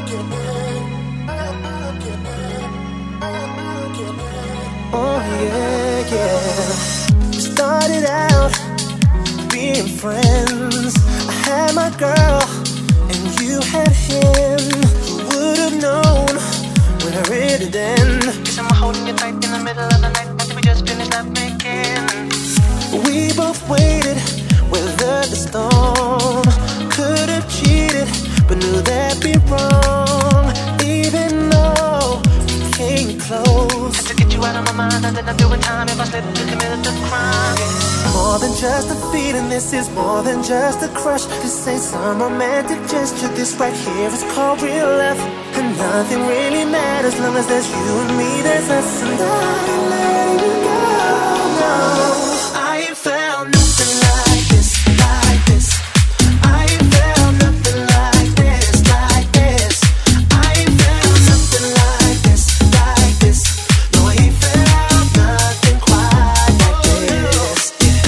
Oh yeah, yeah. We started out being friends. I had my girl and you had him. Who would have known when I read it in? Guess I'm holding you tight in the middle of the night after we just finished up making. We both waited, weathered the storm. Could have cheated, but knew that'd be wrong. Even though we came close, I had to get you out of my mind. I didn't do it time if I slipped to commit the crime. More than just a feeling, this is more than just a crush. This ain't some romantic gesture, this right here is called real love. And nothing really matters long as there's you and me, there's us. And I ain't letting you go, no. I ain't found nothing like this, like this. I ain't found nothing like this, like this. I ain't found nothing like this, like this. No, I ain't found nothing quite like this,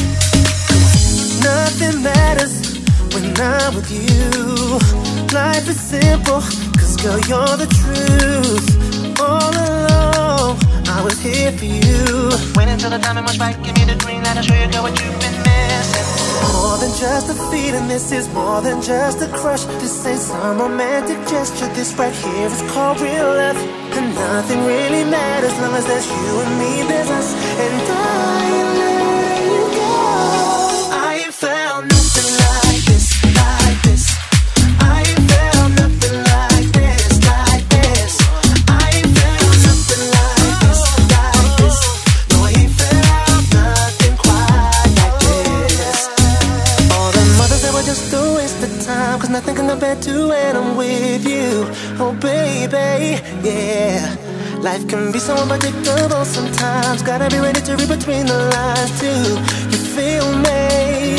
yeah. Nothing matters when I'm with you. Life is simple, cause girl, you're the truth. All along, I was here for you. Wait until the timing was right, give me the green light, I'll show you girl what you've been missing. More than just a feeling, this is more than just a crush. This ain't some romantic gesture, this right here is called real love. And nothing really matters long as there's you and me, there's us. And I ain't letting you go. I ain't found nothing like this, like this. I ain't found nothing like this, like this. I ain't found nothing like this, like this. No, I ain't found nothing quite like this. All the mothers that were just a waste of time, cause nothing can compare to when I'm with you. Oh baby, yeah. Life can be so unpredictable sometimes. Gotta be ready to read between the lines too. You feel me?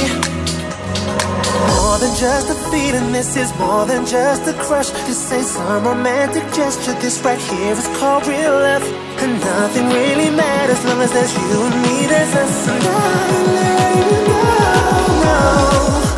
More than just a feeling, this is more than just a crush. This ain't some romantic gesture, this right here is called real love. And nothing really matters long as there's you and me, there's us. And I ain't letting you go, no.